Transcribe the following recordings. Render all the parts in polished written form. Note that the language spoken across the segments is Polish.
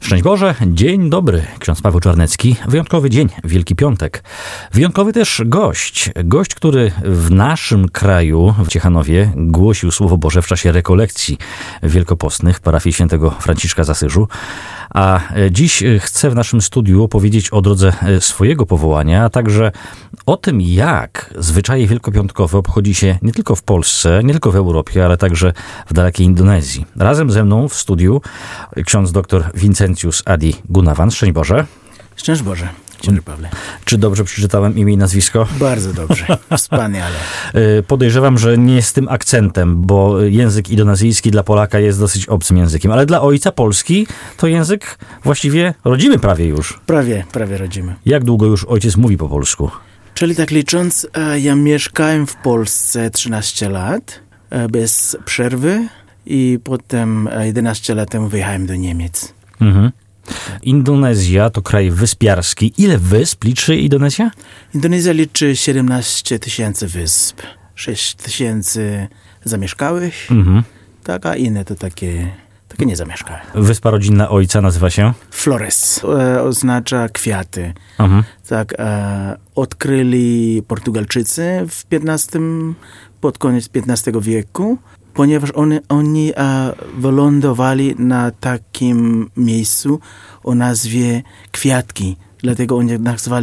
Szczęść Boże, dzień dobry, ksiądz Paweł Czarnecki. Wyjątkowy dzień, Wielki Piątek. Wyjątkowy też gość, który w naszym kraju, w Ciechanowie, głosił Słowo Boże w czasie rekolekcji wielkopostnych w parafii świętego Franciszka z Asyżu. A dziś chcę w naszym studiu opowiedzieć o drodze swojego powołania, a także o tym, jak zwyczaje wielkopiątkowe obchodzi się nie tylko w Polsce, nie tylko w Europie, ale także w dalekiej Indonezji. Razem ze mną w studiu ksiądz dr Vincentius Adi Gunawan. Szczęść Boże. Szczęść Boże. Dzień dobry, Pawle. Czy dobrze przeczytałem imię i nazwisko? Bardzo dobrze. Wspaniale. Podejrzewam, że nie z tym akcentem, bo język indonezyjski dla Polaka jest dosyć obcym językiem, ale dla ojca Polski to język właściwie rodzimy prawie już. Prawie rodzimy. Jak długo już ojciec mówi po polsku? Czyli tak licząc, ja mieszkałem w Polsce 13 lat bez przerwy i potem 11 lat temu wyjechałem do Niemiec. Mhm. Indonezja to kraj wyspiarski. Ile wysp liczy Indonezja? Indonezja liczy 17 000 wysp, 6 000 zamieszkałych, tak, a inne to takie niezamieszkałe. Wyspa rodzinna ojca nazywa się? Flores. Oznacza kwiaty. Tak, odkryli Portugalczycy pod koniec XV wieku, ponieważ oni wylądowali na takim miejscu o nazwie Kwiatki. Dlatego oni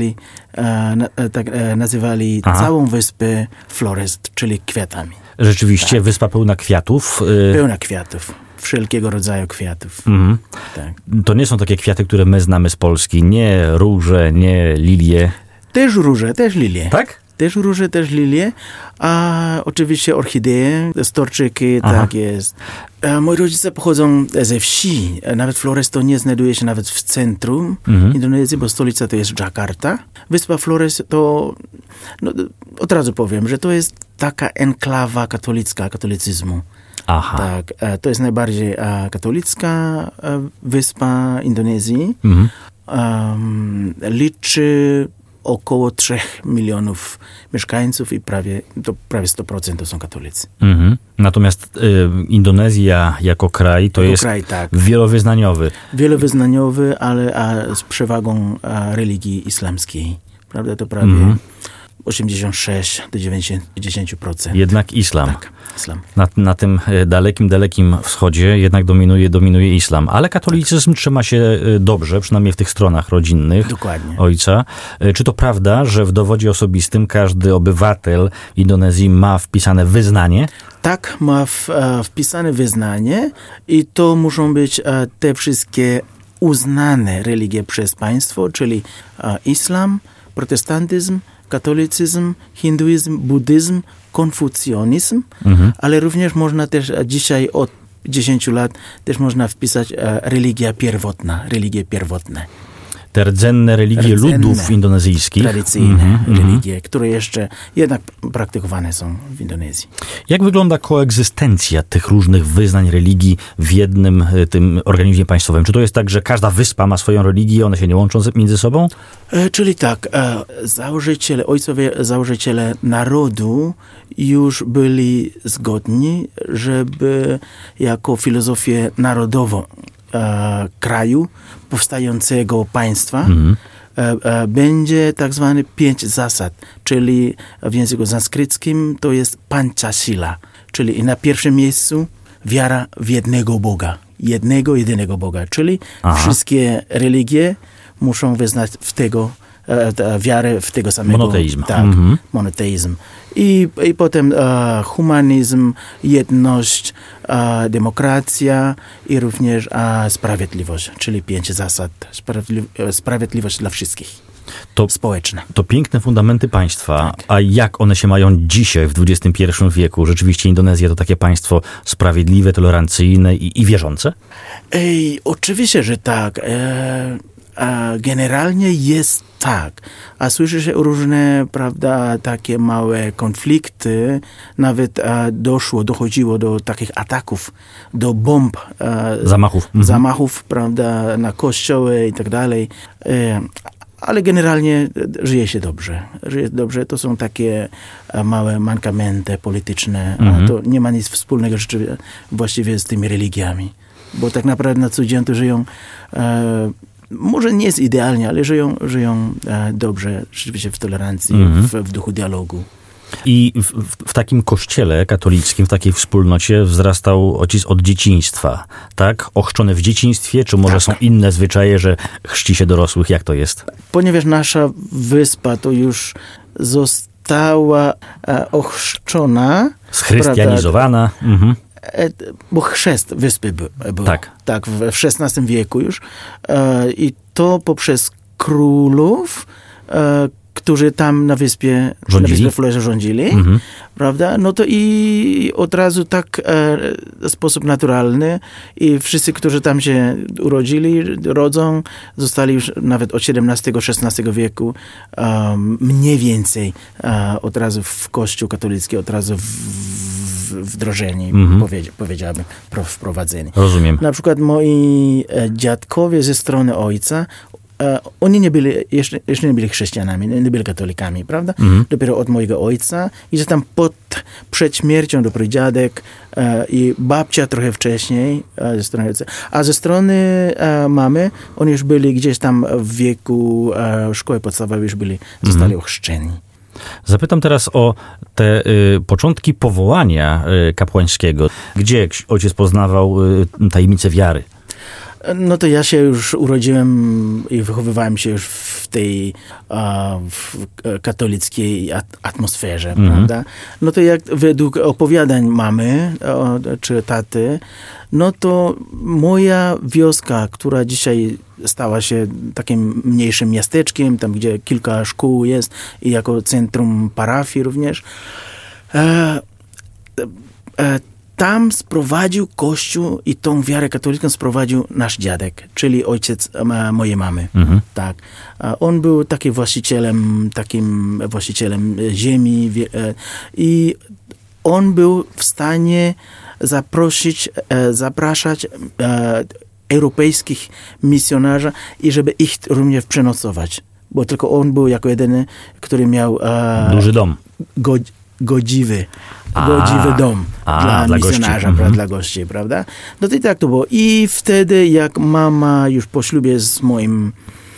nazywali całą wyspę Flores, czyli kwiatami. Rzeczywiście, tak. Wyspa pełna kwiatów. Pełna kwiatów. Wszelkiego rodzaju kwiatów. Tak. To nie są takie kwiaty, które my znamy z Polski. Nie róże, nie lilie. Też róże, też lilie. Tak? Też róże, też lilie, a oczywiście orchideje, storczyki, tak jest. Moi rodzice pochodzą ze wsi. Nawet Flores to nie znajduje się nawet w centrum Indonezji, bo stolica to jest Jakarta. Wyspa Flores to, od razu powiem, że to jest taka enklawa katolicyzmu. Aha. Tak, to jest najbardziej katolicka wyspa Indonezji. Liczy około 3 milionów mieszkańców i prawie 100% to są katolicy. Natomiast Indonezja jako kraj to jest kraj, tak. Wielowyznaniowy. Wielowyznaniowy, ale z przewagą religii islamskiej. Prawda? To prawie 86 do 90%. Jednak islam. Tak, islam. Na tym dalekim wschodzie jednak dominuje islam. Ale katolicyzm trzyma się dobrze, przynajmniej w tych stronach rodzinnych ojca. Czy to prawda, że w dowodzie osobistym każdy obywatel Indonezji ma wpisane wyznanie? Tak, ma wpisane wyznanie i to muszą być te wszystkie uznane religie przez państwo, czyli islam, protestantyzm, katolicyzm, hinduizm, buddyzm, konfucjonizm, ale również można też dzisiaj od 10 lat też można wpisać religie pierwotne. Te rdzenne religie ludów indonezyjskich. Tradycyjne religie, które jeszcze jednak praktykowane są w Indonezji. Jak wygląda koegzystencja tych różnych wyznań religii w jednym tym organizmie państwowym? Czy to jest tak, że każda wyspa ma swoją religię, one się nie łączą między sobą? Czyli tak, ojcowie założyciele narodu już byli zgodni, żeby jako filozofię narodową kraju, powstającego państwa, będzie tak zwany 5 zasad, czyli w języku sanskryckim to jest Panchasila, czyli na pierwszym miejscu wiara w jednego Boga, jedynego Boga, czyli wszystkie religie muszą wyznać wiarę w tego samego... Monoteizm. Tak, monoteizm. I potem humanizm, jedność, demokracja i również sprawiedliwość, czyli 5 zasad. Sprawiedliwość dla wszystkich. Społeczna. To piękne fundamenty państwa, a jak one się mają dzisiaj w XXI wieku? Rzeczywiście Indonezja to takie państwo sprawiedliwe, tolerancyjne i wierzące? Oczywiście, że tak. Generalnie jest tak, a słyszy się różne, prawda, takie małe konflikty, nawet dochodziło do takich ataków, do bomb, zamachów, prawda, na kościoły i tak dalej, ale generalnie żyje się dobrze. To są takie małe mankamenty polityczne, a to nie ma nic wspólnego właściwie z tymi religiami. bo tak naprawdę na co dzień to żyją, może nie jest idealnie, ale żyją dobrze, rzeczywiście w tolerancji, w duchu dialogu. I w takim kościele katolickim, w takiej wspólnocie wzrastał ojciec od dzieciństwa, tak? Ochrzczony w dzieciństwie, czy może są inne zwyczaje, że chrzci się dorosłych? Jak to jest? Ponieważ nasza wyspa to już została ochrzczona. Schrystianizowana. Bo chrzest wyspy był. Tak, w XVI wieku już. I to poprzez królów, którzy tam na wyspie Floreze rządzili, prawda? No to i od razu tak w sposób naturalny i wszyscy, którzy tam się rodzą, zostali już nawet od XVII-XVI wieku mniej więcej od razu w Kościół katolicki, od razu wdrożeni, powiedziałbym, wprowadzeni. Rozumiem. Na przykład moi dziadkowie ze strony ojca, oni jeszcze nie byli chrześcijanami, nie byli katolikami, prawda? Dopiero od mojego ojca i że tam przed śmiercią dopiero dziadek i babcia trochę wcześniej ze strony ojca. A ze strony mamy, oni już byli gdzieś tam w wieku szkoły podstawowej, już zostali ochrzczeni. Zapytam teraz o te początki powołania kapłańskiego. Gdzie ojciec poznawał tajemnicę wiary? No to ja się już urodziłem i wychowywałem się już w tej katolickiej atmosferze, prawda? No to jak według opowiadań mamy czy taty, no to moja wioska, która dzisiaj stała się takim mniejszym miasteczkiem, tam gdzie kilka szkół jest i jako centrum parafii również, tam sprowadził Kościół i tą wiarę katolicką sprowadził nasz dziadek, czyli ojciec mojej mamy. Tak. On był takim właścicielem ziemi i on był w stanie zapraszać europejskich misjonarzy i żeby ich również przenocować. Bo tylko on był jako jedyny, który miał duży dom. Godziwy dom dla misjonarza, dla gości, prawda? No to i tak to było. I wtedy, jak mama już po ślubie z moim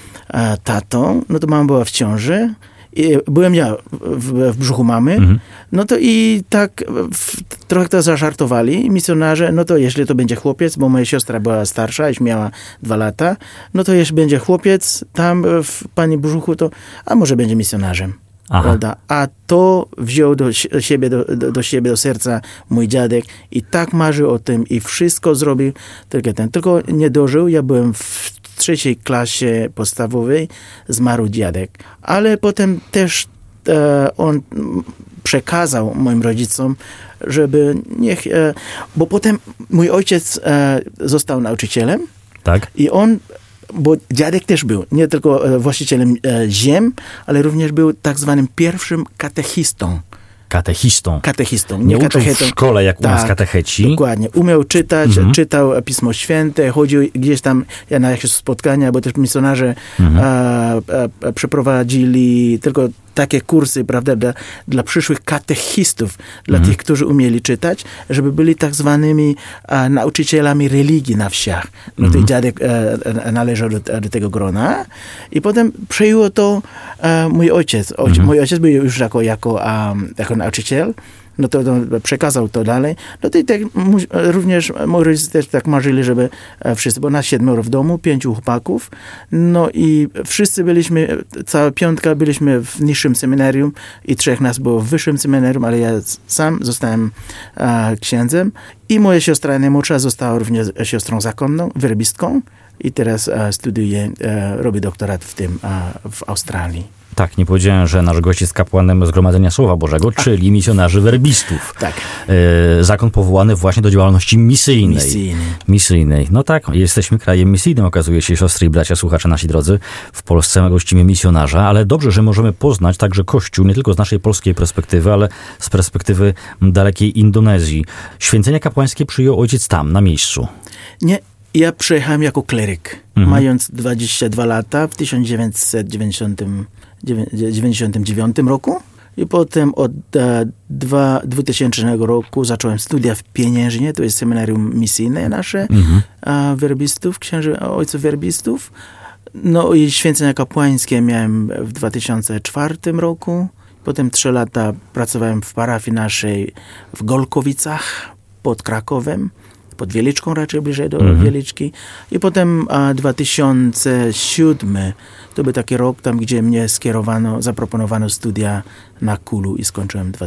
tatą, no to mama była w ciąży. I byłem ja w brzuchu mamy, no to i tak trochę to zażartowali misjonarze, no to jeśli to będzie chłopiec, bo moja siostra była starsza, już miała 2 lata, no to jeśli będzie chłopiec tam w pani brzuchu, to a może będzie misjonarzem. Prawda? A to wziął do siebie, do serca mój dziadek i tak marzył o tym i wszystko zrobił, tylko nie dożył. Ja byłem w 3. klasie podstawowej, zmarł dziadek. Ale potem też on przekazał moim rodzicom, żeby bo potem mój ojciec został nauczycielem. Tak. I on, bo dziadek też był nie tylko właścicielem ziem, ale również był tak zwanym pierwszym katechistą. Katechistą. Nie uczył w szkole, jak u nas katecheci. Dokładnie. Umiał czytać, czytał Pismo Święte, chodził gdzieś tam na jakieś spotkania, bo też misjonarze przeprowadzili tylko takie kursy, prawda, dla przyszłych katechistów, dla tych, którzy umieli czytać, żeby byli tak zwanymi nauczycielami religii na wsiach. No to dziadek należał do tego grona i potem przejął to mój ojciec. Mój ojciec był już jako nauczyciel, no to przekazał to dalej. No to i tak również moi rodzice też tak marzyli, żeby wszyscy, bo nas 7 w domu, 5 chłopaków, no i wszyscy byliśmy, cała 5 byliśmy w niższym seminarium i 3 nas było w wyższym seminarium, ale ja sam zostałem księdzem i moja siostra najmłodsza została również siostrą zakonną, werbistką i teraz studiuje, robi doktorat w Australii. Tak, nie powiedziałem, że nasz gość jest kapłanem Zgromadzenia Słowa Bożego, czyli misjonarzy werbistów. Tak. Zakon powołany właśnie do działalności misyjnej. No tak, jesteśmy krajem misyjnym, okazuje się, siostry i bracia, słuchacze nasi drodzy. W Polsce gościmy misjonarza, ale dobrze, że możemy poznać także Kościół, nie tylko z naszej polskiej perspektywy, ale z perspektywy dalekiej Indonezji. Święcenia kapłańskie przyjął ojciec tam, na miejscu. Nie. Ja przyjechałem jako kleryk, mając 22 lata w 1999 roku. I potem od 2000 roku zacząłem studia w Pieniężnie, to jest seminarium misyjne nasze, werbistów, ojców werbistów. No i święcenia kapłańskie miałem w 2004 roku. Potem 3 lata pracowałem w parafii naszej w Golkowicach pod Krakowem, pod Wieliczką raczej, bliżej do Wieliczki. I potem 2007 to był taki rok tam, gdzie mnie zaproponowano studia na Kulu i skończyłem w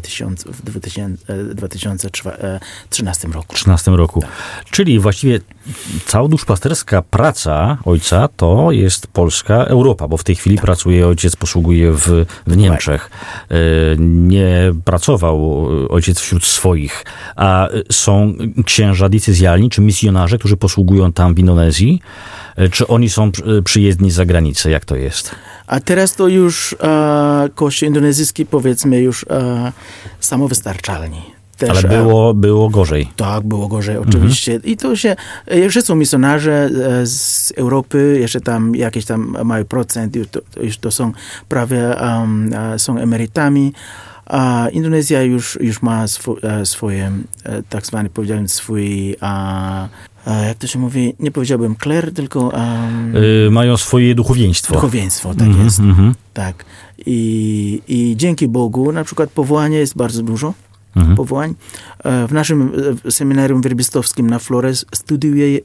2013 roku. 13 roku. Tak. Czyli właściwie cała duszpasterska praca ojca to jest Polska, Europa, bo w tej chwili pracuje ojciec, posługuje w Niemczech. Nie pracował ojciec wśród swoich, a są księża decyzjalni, czy misjonarze, którzy posługują tam w Indonezji, czy oni są przyjezdni z zagranicy? Jak to jest? A teraz to już Kościół indonezyjski, powiedzmy, już samowystarczalni. Też, ale było gorzej. Tak, było gorzej, oczywiście. I to się, jeszcze są misjonarze z Europy, jeszcze tam jakieś tam mają procent, już to są prawie, są emerytami. A Indonezja już ma swoje, tak zwany, powiedziałem, swój, jak to się mówi, nie powiedziałbym kler, tylko... mają swoje duchowieństwo. Duchowieństwo, tak jest. Tak. I dzięki Bogu, na przykład powołanie jest bardzo dużo. Powołań. W naszym seminarium werbistowskim na Flores studiuje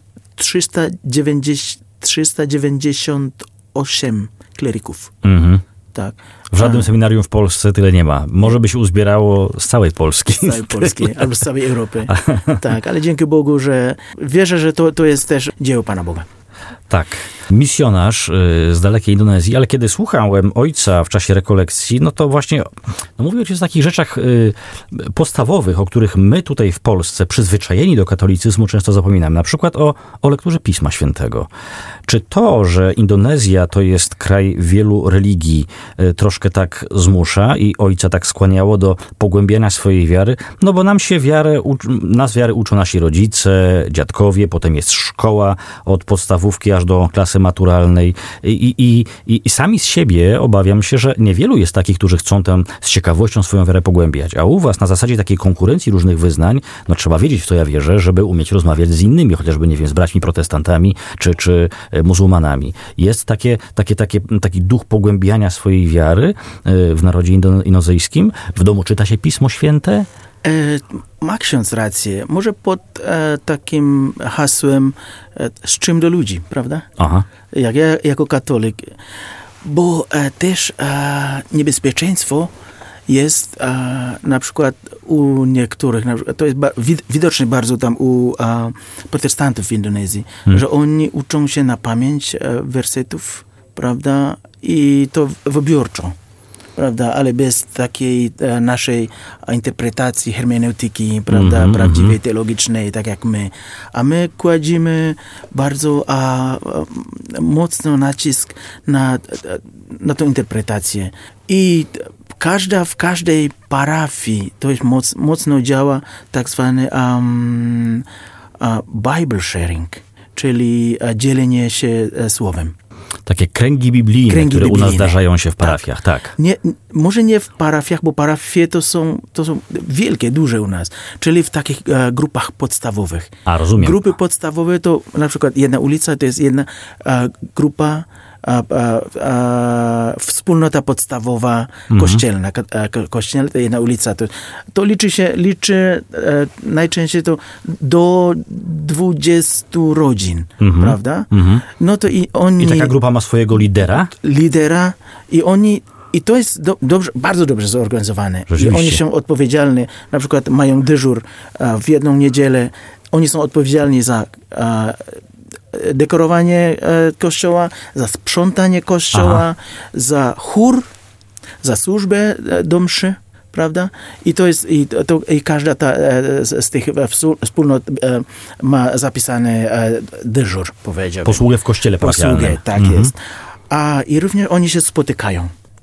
398 kleryków. Tak. W żadnym seminarium w Polsce tyle nie ma. Może by się uzbierało z całej Polski. Z całej Polski, albo z całej Europy. Tak, ale dzięki Bogu, że wierzę, że to jest też dzieło Pana Boga. Tak. Misjonarz z dalekiej Indonezji, ale kiedy słuchałem ojca w czasie rekolekcji, no to właśnie mówił ojciec o takich rzeczach podstawowych, o których my tutaj w Polsce, przyzwyczajeni do katolicyzmu, często zapominamy. Na przykład o lekturze Pisma Świętego. Czy to, że Indonezja to jest kraj wielu religii, troszkę tak zmusza i ojca tak skłaniało do pogłębiania swojej wiary? No bo nas wiary uczą nasi rodzice, dziadkowie, potem jest szkoła od podstawówki aż do klasy maturalnej i sami z siebie obawiam się, że niewielu jest takich, którzy chcą tam z ciekawością swoją wiarę pogłębiać. A u was na zasadzie takiej konkurencji różnych wyznań, no trzeba wiedzieć, w co ja wierzę, żeby umieć rozmawiać z innymi, chociażby, nie wiem, z braćmi protestantami czy muzułmanami. Jest taki duch pogłębiania swojej wiary w narodzie indonezyjskim. W domu czyta się Pismo Święte? Ma ksiądz rację. Może pod takim hasłem z czym do ludzi, prawda? Aha. Jak ja jako katolik. Bo też niebezpieczeństwo jest na przykład u niektórych, to jest widoczne bardzo tam u protestantów w Indonezji, że oni uczą się na pamięć wersetów, prawda? I to wybiórczo. Prawda, ale bez takiej naszej interpretacji, hermeneutyki, prawda, prawdziwej, teologicznej, tak jak my. A my kładziemy bardzo mocno nacisk na tą interpretację. I w każdej parafii to jest mocno działa tak zwany Bible sharing, czyli dzielenie się słowem. Takie kręgi biblijne, które u nas zdarzają się w parafiach, tak. Nie, może nie w parafiach, bo parafie to są wielkie, duże u nas, czyli w takich grupach podstawowych. A, rozumiem. Grupy podstawowe to na przykład jedna ulica, to jest jedna grupa, wspólnota podstawowa kościelna. Kościelna to jedna ulica. To liczy najczęściej to do 20 rodzin, prawda? No to i taka grupa ma swojego lidera? I to jest bardzo dobrze zorganizowane. Rzeczywiście. I oni są odpowiedzialni, na przykład mają dyżur w jedną niedzielę. Oni są odpowiedzialni za dekorowanie kościoła, za sprzątanie kościoła, za chór, za służbę do mszy, prawda? I to jest, i każda z tych wspólnot ma zapisany dyżur, powiedziałbym. Posługę w kościele parafialnym. Posługę, tak jest. I również oni się spotykają.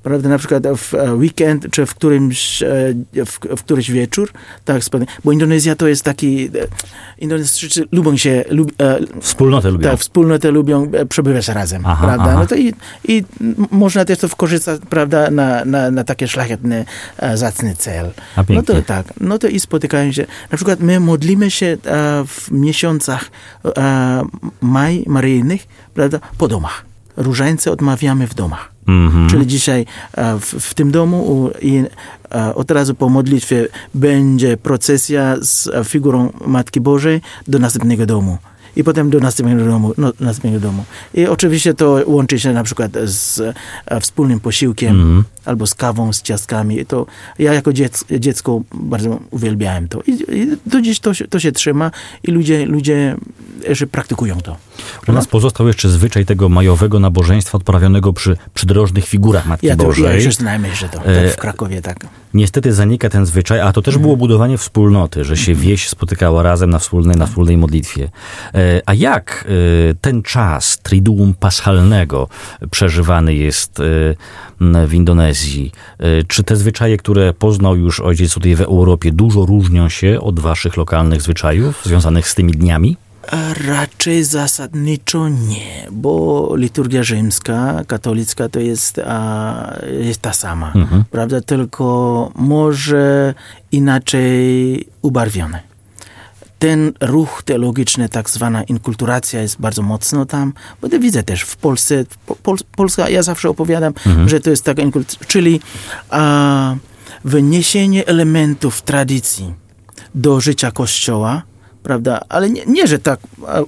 prawda, na przykład w weekend, czy w któryś wieczór, tak, bo Indonezja to jest taki, Indonezyjczycy lubią się, Wspólnotę lubią. Tak, wspólnotę lubią przebywać razem, Aha, prawda, aha. no to i można też to wykorzystać, prawda, na takie szlachetny, zacny cel. A pięknie. No to tak, no to i spotykają się, na przykład my modlimy się w miesiącach maryjnych, prawda, po domach. Różańce odmawiamy w domach. Czyli dzisiaj w tym domu i od razu po modlitwie będzie procesja z figurą Matki Bożej do następnego domu. I potem do następnego domu. I oczywiście to łączy się na przykład z wspólnym posiłkiem albo z kawą, z ciastkami. To ja jako dziecko bardzo uwielbiałem to. I do dziś to się trzyma i ludzie jeszcze praktykują to. U nas pozostał jeszcze zwyczaj tego majowego nabożeństwa odprawionego przy przydrożnych figurach Matki Bożej. Ja już znam jeszcze to w Krakowie, tak. Niestety zanika ten zwyczaj, a to też było budowanie wspólnoty, że się wieś spotykała razem na wspólnej modlitwie. A jak ten czas Triduum Paschalnego przeżywany jest w Indonezji? Czy te zwyczaje, które poznał już ojciec tutaj w Europie, dużo różnią się od waszych lokalnych zwyczajów związanych z tymi dniami? Raczej zasadniczo nie, bo liturgia rzymska, katolicka to jest ta sama, prawda? Tylko może inaczej ubarwione. Ten ruch teologiczny, tak zwana inkulturacja jest bardzo mocno tam, bo to widzę też w Polsce. Polska, ja zawsze opowiadam, że to jest taka inkulturacja, czyli wyniesienie elementów tradycji do życia Kościoła, prawda, ale nie że tak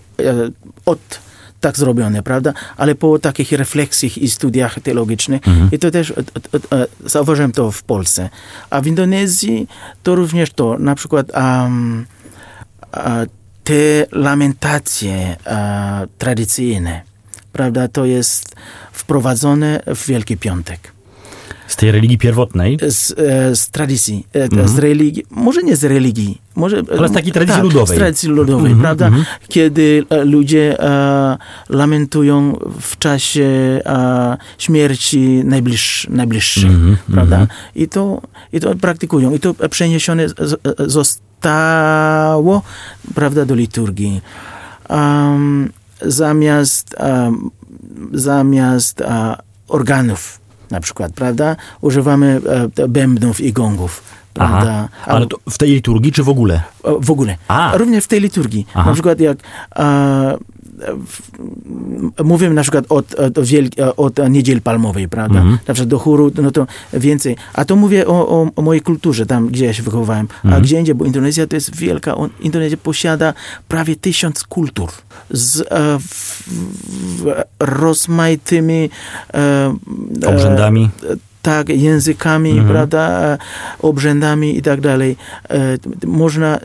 tak zrobione, prawda, ale po takich refleksjach i studiach teologicznych i to też zauważyłem to w Polsce. A w Indonezji to również to, na przykład te lamentacje tradycyjne, prawda, to jest wprowadzone w Wielki Piątek. Z tej religii pierwotnej? Z tradycji, z religii, może nie z religii, ale z takiej tradycji ludowej. Z tradycji ludowej, prawda? Kiedy ludzie lamentują w czasie śmierci najbliższych, prawda? I to praktykują. I to przeniesione zostało, prawda, do liturgii. Zamiast organów, na przykład, prawda? Używamy bębnów i gongów, prawda? Ale to w tej liturgii, czy w ogóle? W ogóle. Również w tej liturgii. Na przykład jak mówimy na przykład od Niedzieli Palmowej, prawda? Na przykład do chóru, no to więcej. A to mówię o mojej kulturze, tam gdzie ja się wychowałem. A gdzie indziej, bo Indonezja to jest wielka. Indonezja posiada prawie 1000 kultur z rozmaitymi obrzędami. Tak, językami, prawda, obrzędami i tak dalej. Można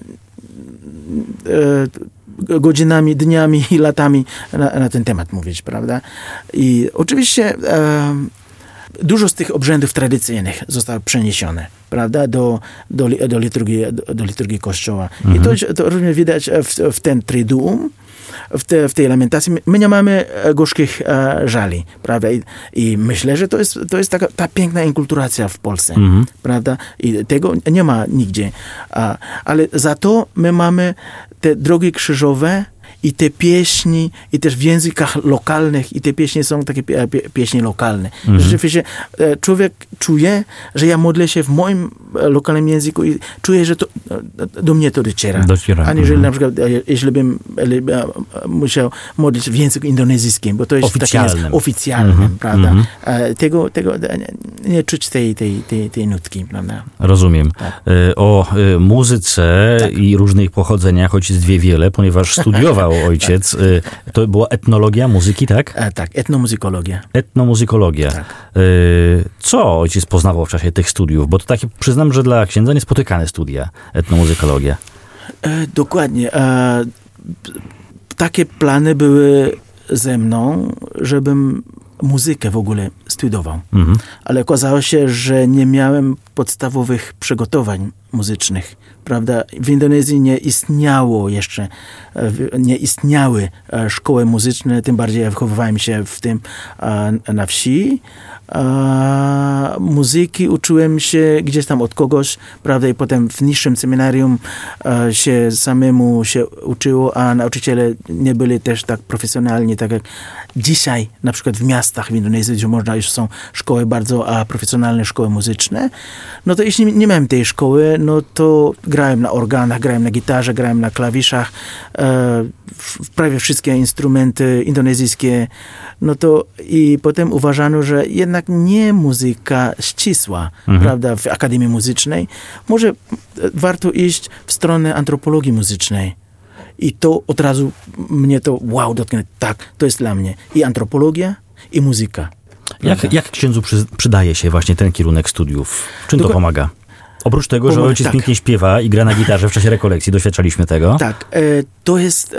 godzinami, dniami i latami na ten temat mówić, prawda? I oczywiście dużo z tych obrzędów tradycyjnych zostało przeniesione, prawda, do liturgii Kościoła. I to również widać w ten Triduum, w tej lamentacji. My nie mamy gorzkich żali, prawda? I myślę, że to jest ta piękna inkulturacja w Polsce, prawda? I tego nie ma nigdzie. Ale za to my mamy te drogi krzyżowe i te pieśni, i też w językach lokalnych, i te pieśni są takie pieśni lokalne. Rzeczywiście człowiek czuje, że ja modlę się w moim lokalnym języku i czuję, że to do mnie to dociera. Aniżeli na przykład, jeśli bym musiał modlić w języku indonezyjskim, bo to jest oficjalnym, prawda? Tego nie czuć tej nutki, prawda? Rozumiem. Tak. O muzyce i różnych pochodzeniach ojciec wie wiele, ponieważ studiował ojciec. To była etnologia muzyki, tak? Tak, etnomuzykologia. Etnomuzykologia. Tak. Co ojciec poznawał w czasie tych studiów? Bo to takie, przyznam, że dla księdza niespotykane studia, etnomuzykologia. Dokładnie. Takie plany były ze mną, żebym muzykę w ogóle studiował. Ale okazało się, że nie miałem podstawowych przygotowań muzycznych, prawda? W Indonezji nie istniały szkoły muzyczne, tym bardziej ja wychowywałem się w tym na wsi. Muzyki uczyłem się gdzieś tam od kogoś, prawda, i potem w niższym seminarium się samemu się uczyło, a nauczyciele nie byli też tak profesjonalni, tak jak dzisiaj, na przykład w miastach w Indonezji, gdzie już są szkoły bardzo profesjonalne, szkoły muzyczne. No to jeśli nie miałem tej szkoły, no to grałem na organach, grałem na gitarze, grałem na klawiszach, prawie wszystkie instrumenty indonezyjskie, no to i potem uważano, że jednak nie muzyka ścisła, prawda, w Akademii Muzycznej. Może warto iść w stronę antropologii muzycznej. I to od razu mnie to dotknęło. Tak, to jest dla mnie i antropologia, i muzyka. Jak księdzu przydaje się właśnie ten kierunek studiów? Czym to pomaga? Oprócz tego, że ojciec pięknie śpiewa i gra na gitarze w czasie rekolekcji, doświadczaliśmy tego. Tak, to jest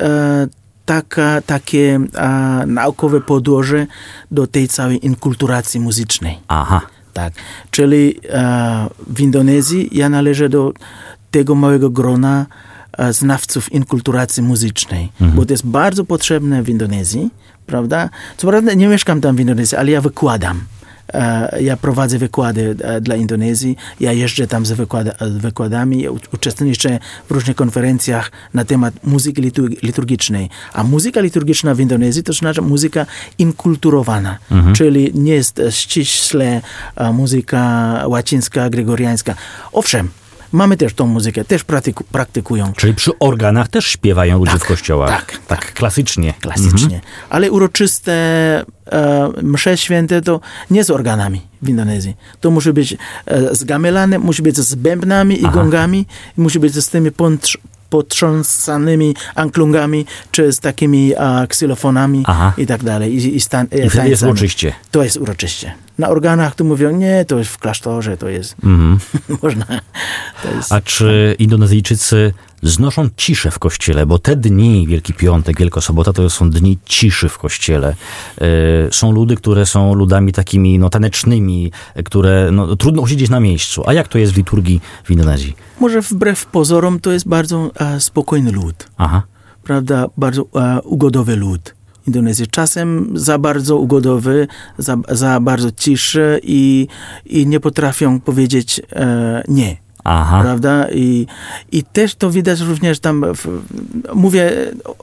takie naukowe podłoże do tej całej inkulturacji muzycznej. Aha. Tak, czyli w Indonezji ja należę do tego małego grona znawców inkulturacji muzycznej, bo to jest bardzo potrzebne w Indonezji, prawda? Co prawda nie mieszkam tam w Indonezji, ale ja wykładam. Ja prowadzę wykłady dla Indonezji, ja jeżdżę tam z wykładami, uczestniczę w różnych konferencjach na temat muzyki liturgicznej. A muzyka liturgiczna w Indonezji to znaczy muzyka inkulturowana, czyli nie jest ściśle muzyka łacińska, gregoriańska. Owszem, mamy też tą muzykę, też praktykują. Czyli przy organach też śpiewają ludzie w kościołach. Tak, klasycznie. Klasycznie. Ale uroczyste msze święte to nie z organami w Indonezji. To musi być z gamelanem, musi być z bębnami i gongami, musi być z tymi potrząsanymi anklungami, czy z takimi ksylofonami i tak dalej. I wtedy jest uroczyście. To jest uroczyście. Na organach tu mówią, nie, to jest w klasztorze, to jest... Można. To jest... A czy Indonezyjczycy znoszą ciszę w kościele? Bo te dni, Wielki Piątek, Wielkosobota, to są dni ciszy w kościele. Są ludy, które są ludami takimi tanecznymi, które trudno usiedzieć na miejscu. A jak to jest w liturgii w Indonezji? Może wbrew pozorom to jest bardzo spokojny lud. Aha. Prawda? Bardzo ugodowy lud. Indonezji. Czasem za bardzo ugodowy, za bardzo ciszy i nie potrafią powiedzieć nie. Aha. Prawda? I też to widać również tam, mówię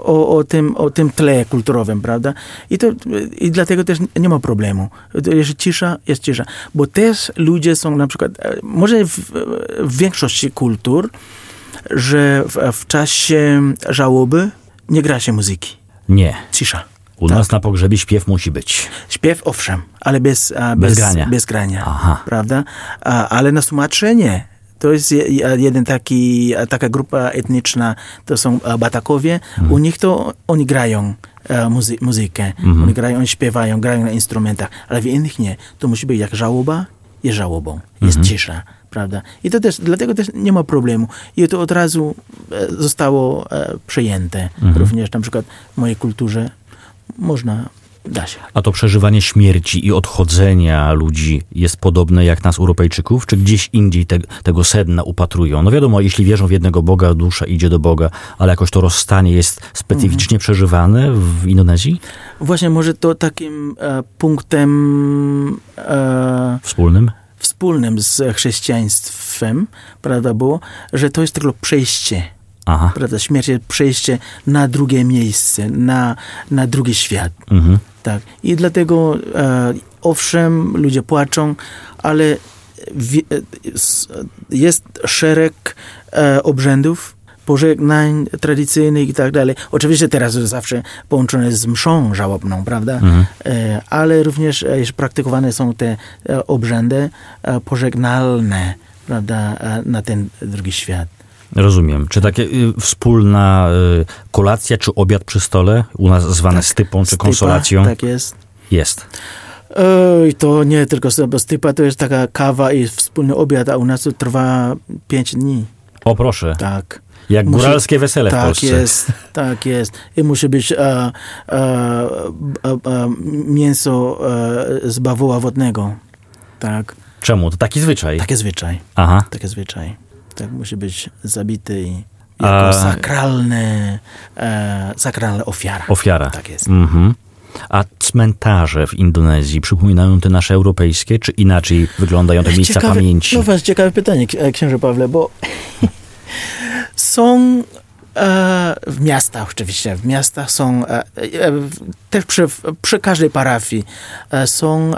o tym tle kulturowym, prawda? I dlatego też nie ma problemu. Jeśli cisza, jest cisza. Bo też ludzie są na przykład, może w większości kultur, że w czasie żałoby nie gra się muzyki. Nie. Cisza. U nas na pogrzebie śpiew musi być. Śpiew owszem, ale bez grania. Bez grania. Aha. Prawda? Ale na Sumatrze nie. To jest taka grupa etniczna, to są Batakowie. U nich to oni grają muzykę. Oni grają, oni śpiewają, grają na instrumentach, ale w innych nie. To musi być jak żałoba, jest żałobą. Jest cisza. Prawda? I to też, dlatego też nie ma problemu. I to od razu zostało przejęte. Również na przykład w mojej kulturze da się. A to przeżywanie śmierci i odchodzenia ludzi jest podobne jak nas, Europejczyków? Czy gdzieś indziej tego sedna upatrują? No wiadomo, jeśli wierzą w jednego Boga, dusza idzie do Boga, ale jakoś to rozstanie jest specyficznie przeżywane w Indonezji? Właśnie może to takim punktem wspólnym z chrześcijaństwem, prawda, było, że to jest tylko przejście. Aha. Prawda, śmierć jest przejście na drugie miejsce, na drugi świat. Tak. I dlatego owszem, ludzie płaczą, ale jest szereg obrzędów, pożegnań tradycyjnych i tak dalej. Oczywiście teraz zawsze połączone z mszą żałobną, prawda? Ale również praktykowane są te obrzędy pożegnalne, prawda, na ten drugi świat. Rozumiem. Czy takie wspólna kolacja, czy obiad przy stole, u nas zwane stypą, czy konsolacją? Tak jest. Jest. I to nie tylko stypa, to jest taka kawa i wspólny obiad, a u nas to trwa 5 dni. O proszę. Tak. Jak góralskie wesele w Polsce. Tak jest. I musi być mięso z bawoła wodnego. Tak. Czemu? To taki zwyczaj? Taki zwyczaj. Aha. Taki zwyczaj. Tak, musi być zabity jako sakralna ofiara. Ofiara. Tak jest. Mhm. A cmentarze w Indonezji przypominają te nasze europejskie, czy inaczej wyglądają te miejsca pamięci? No właśnie, ciekawe pytanie, księże Pawle, bo są w miastach oczywiście, w miastach są też przy każdej parafii są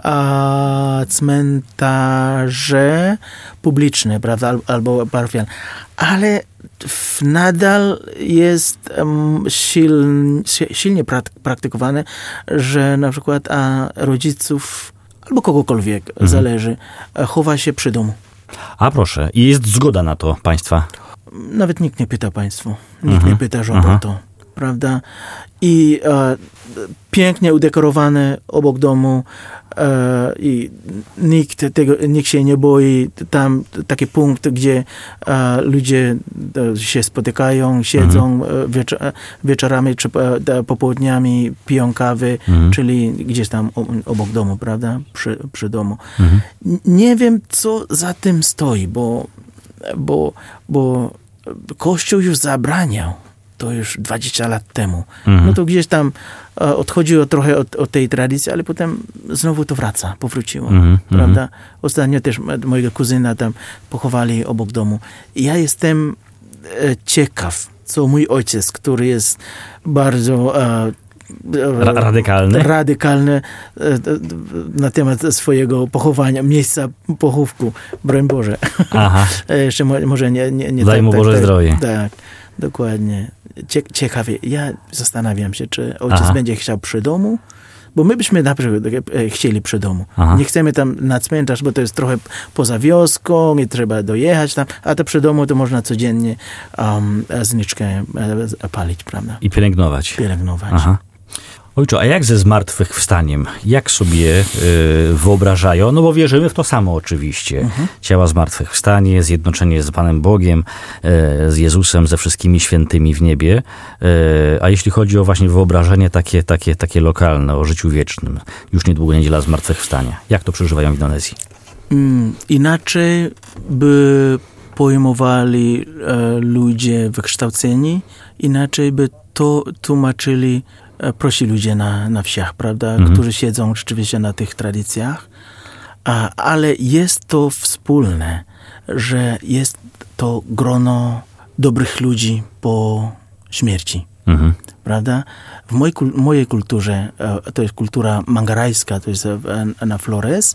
cmentarze publiczne, prawda, albo parafialne, ale nadal jest silnie praktykowane, że na przykład rodziców albo kogokolwiek, zależy, chowa się przy domu. A proszę, i jest zgoda na to państwa? Nawet nikt nie pyta państwo. Nikt nie pyta o to, prawda? I pięknie udekorowane obok domu i nikt się nie boi. Tam taki punkt, gdzie ludzie się spotykają, siedzą wieczorami czy popołudniami, piją kawy, czyli gdzieś tam obok domu, prawda? Przy domu. Nie wiem, co za tym stoi, bo Kościół już zabraniał to już 20 lat temu. No to gdzieś tam odchodziło trochę od tej tradycji, ale potem znowu to powróciło. Prawda? Ostatnio też mojego kuzyna tam pochowali obok domu. I ja jestem ciekaw, co mój ojciec, który jest bardzo radykalny na temat swojego pochowania, miejsca pochówku, broń Boże. Aha. Jeszcze może nie Daj mu Boże zdrowie. Tak, dokładnie. Ciekawie. Ja zastanawiam się, czy ojciec będzie chciał przy domu, bo my byśmy na przykład chcieli przy domu. Nie chcemy tam na cmentarz, bo to jest trochę poza wioską i trzeba dojechać tam, a to przy domu to można codziennie zniczkę palić, prawda? I pielęgnować. Aha. Ojcze, a jak ze zmartwychwstaniem? Jak sobie wyobrażają? No bo wierzymy w to samo oczywiście. Ciała zmartwychwstanie, zjednoczenie z Panem Bogiem, z Jezusem, ze wszystkimi świętymi w niebie. A jeśli chodzi o właśnie wyobrażenie takie lokalne, o życiu wiecznym, już niedługo niedziela zmartwychwstania. Jak to przeżywają w Indonezji? Inaczej by pojmowali ludzie wykształceni, inaczej by to tłumaczyli prosi ludzie na wsiach, prawda, którzy siedzą rzeczywiście na tych tradycjach, ale jest to wspólne, że jest to grono dobrych ludzi po śmierci, prawda? W mojej kulturze, to jest kultura mangarajska, to jest na Flores,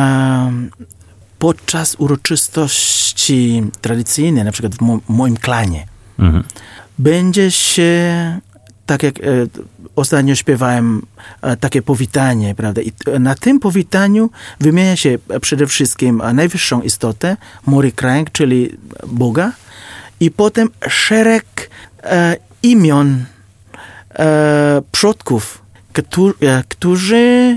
podczas uroczystości tradycyjnej, na przykład w moim klanie, będzie się, tak jak ostatnio śpiewałem, takie powitanie, prawda? I na tym powitaniu wymienia się przede wszystkim najwyższą istotę, Mori Krang, czyli Boga, i potem szereg imion przodków, którzy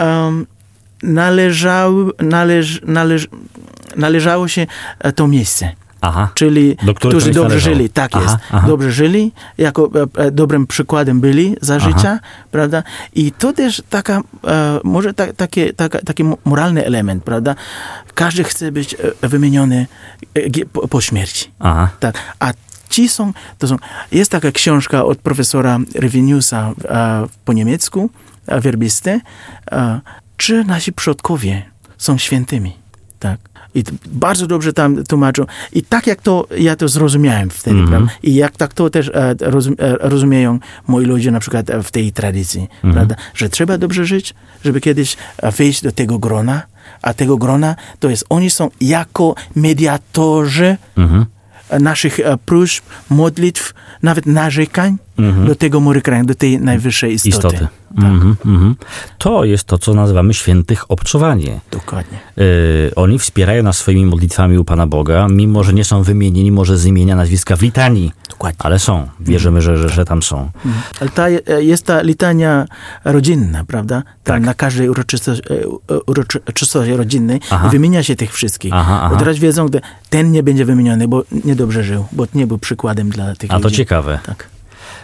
należało się to miejsce. Czyli którzy dobrze żyli, tak jest, dobrze żyli, jako dobrym przykładem byli za życia, prawda? I to też może taki moralny element, prawda? Każdy chce być wymieniony po śmierci. Tak. A jest taka książka od profesora Reveniusa po niemiecku, werbisty, czy nasi przodkowie są świętymi, tak? I bardzo dobrze tam tłumaczą. I tak jak ja to zrozumiałem wtedy, prawda? I jak tak to też rozumieją moi ludzie na przykład w tej tradycji, prawda? Że trzeba dobrze żyć, żeby kiedyś wejść do tego grona, a tego grona to jest, oni są jako mediatorzy naszych próśb, modlitw, nawet narzekań do tego Mori Krang, do tej najwyższej istoty. Tak. To jest to, co nazywamy świętych obcowanie. Dokładnie. Oni wspierają nas swoimi modlitwami u Pana Boga, mimo że nie są wymienieni może z imienia, nazwiska w litanii. Dokładnie. Ale są. Wierzymy, że tam są. Ale jest ta litania rodzinna, prawda? Tam na każdej uroczystości rodzinnej wymienia się tych wszystkich. Bo teraz wiedzą, że ten nie będzie wymieniony, bo niedobrze żył, bo nie był przykładem dla tych ludzi. A to ciekawe. Tak.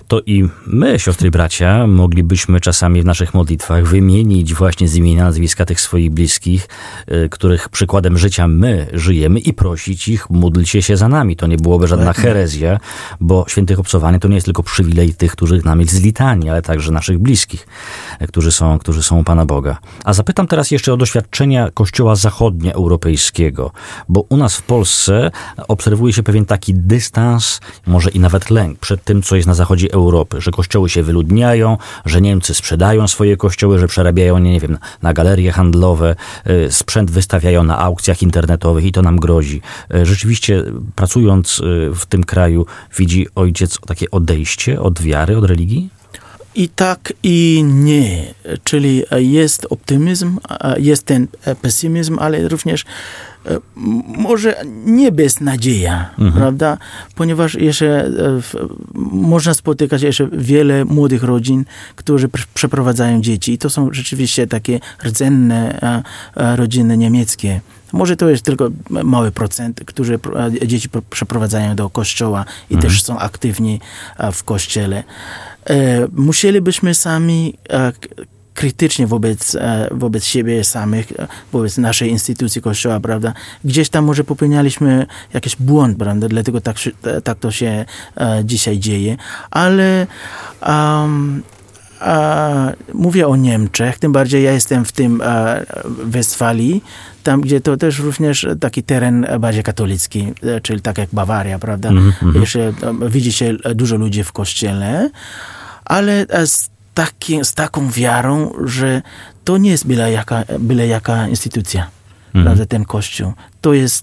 to i my, siostry i bracia, moglibyśmy czasami w naszych modlitwach wymienić właśnie z imienia, nazwiska tych swoich bliskich, których przykładem życia my żyjemy i prosić ich, módlcie się za nami. To nie byłoby żadna herezja, bo świętych obcowanie to nie jest tylko przywilej tych, którzy nam jest z litanii, ale także naszych bliskich, którzy są u Pana Boga. A zapytam teraz jeszcze o doświadczenia Kościoła zachodnioeuropejskiego, bo u nas w Polsce obserwuje się pewien taki dystans, może i nawet lęk przed tym, co jest na zachodzie Europy, że kościoły się wyludniają, że Niemcy sprzedają swoje kościoły, że przerabiają, nie wiem, na galerie handlowe, sprzęt wystawiają na aukcjach internetowych i to nam grozi. Rzeczywiście, pracując w tym kraju, widzi ojciec takie odejście od wiary, od religii? I tak, i nie. Czyli jest optymizm, jest ten pesymizm, ale również może nie beznadzieja, prawda? Ponieważ jeszcze można spotykać jeszcze wiele młodych rodzin, którzy przeprowadzają dzieci. I to są rzeczywiście takie rdzenne rodziny niemieckie. Może to jest tylko mały procent, którzy dzieci przeprowadzają do kościoła i też są aktywni w kościele. Musielibyśmy sami krytycznie wobec siebie samych, wobec naszej instytucji Kościoła, prawda? Gdzieś tam może popełnialiśmy jakiś błąd, prawda? Dlatego tak to się dzisiaj dzieje. Ale mówię o Niemczech, tym bardziej ja jestem w tym Westfalii, tam gdzie to też również taki teren bardziej katolicki, czyli tak jak Bawaria, prawda? Jeszcze widzi się dużo ludzi w kościele, ale z taką wiarą, że to nie jest byle jaka instytucja, prawda, ten Kościół. To jest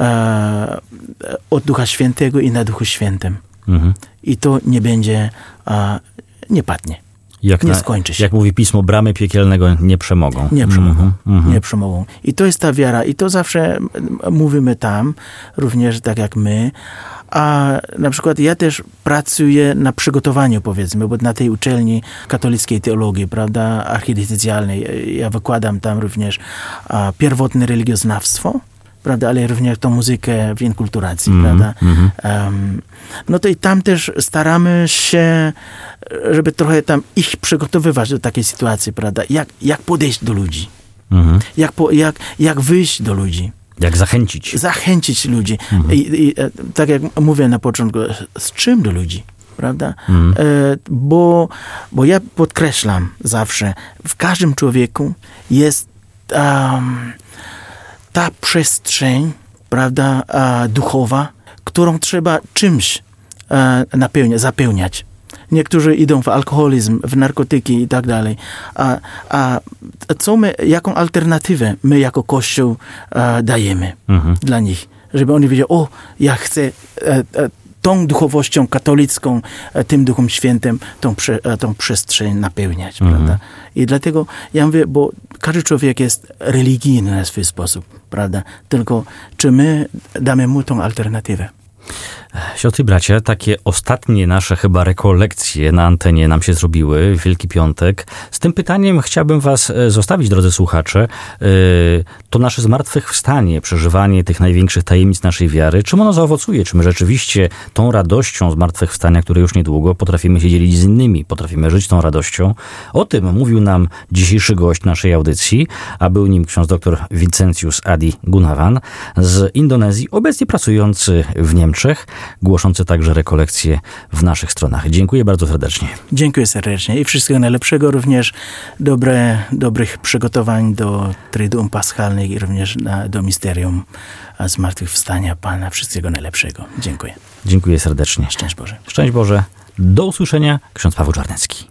od Ducha Świętego i na Duchu Świętym. I to nie będzie, nie padnie. Nie skończy się. Jak mówi Pismo, bramy piekielnego nie przemogą. Nie przemogą. I to jest ta wiara. I to zawsze mówimy tam, również tak jak my. A na przykład ja też pracuję na przygotowaniu, powiedzmy, bo na tej uczelni katolickiej teologii, prawda, archidiecezjalnej, ja wykładam tam również pierwotne religioznawstwo, prawda, ale również tą muzykę w inkulturacji, prawda. No to i tam też staramy się, żeby trochę tam ich przygotowywać do takiej sytuacji, prawda, jak podejść do ludzi, jak wyjść do ludzi. Jak zachęcić? Zachęcić ludzi. I tak jak mówię na początku, z czym do ludzi? Prawda? Bo ja podkreślam zawsze, w każdym człowieku jest ta przestrzeń, prawda, duchowa, którą trzeba czymś zapełniać. Niektórzy idą w alkoholizm, w narkotyki i tak dalej. A jaką alternatywę my jako Kościół dajemy dla nich? Żeby oni wiedzieli, ja chcę tą duchowością katolicką, tym Duchem Świętym, tą przestrzeń napełniać, prawda? I dlatego ja mówię, bo każdy człowiek jest religijny na swój sposób, prawda? Tylko czy my damy mu tą alternatywę? Siostry i bracia, takie ostatnie nasze chyba rekolekcje na antenie nam się zrobiły w Wielki Piątek. Z tym pytaniem chciałbym was zostawić, drodzy słuchacze. To nasze zmartwychwstanie, przeżywanie tych największych tajemnic naszej wiary, czym ono zaowocuje? Czy my rzeczywiście tą radością zmartwychwstania, które już niedługo, potrafimy się dzielić z innymi, potrafimy żyć tą radością? O tym mówił nam dzisiejszy gość naszej audycji, a był nim ksiądz dr Vincentius Adi Gunawan z Indonezji, obecnie pracujący w Niemczech, głoszący także rekolekcje w naszych stronach. Dziękuję bardzo serdecznie. Dziękuję serdecznie i wszystkiego najlepszego, również dobrych przygotowań do Triduum Paschalnych i również do misterium zmartwychwstania Pana. Wszystkiego najlepszego. Dziękuję. Dziękuję serdecznie. Szczęść Boże. Szczęść Boże. Do usłyszenia. Ksiądz Paweł Czarnecki.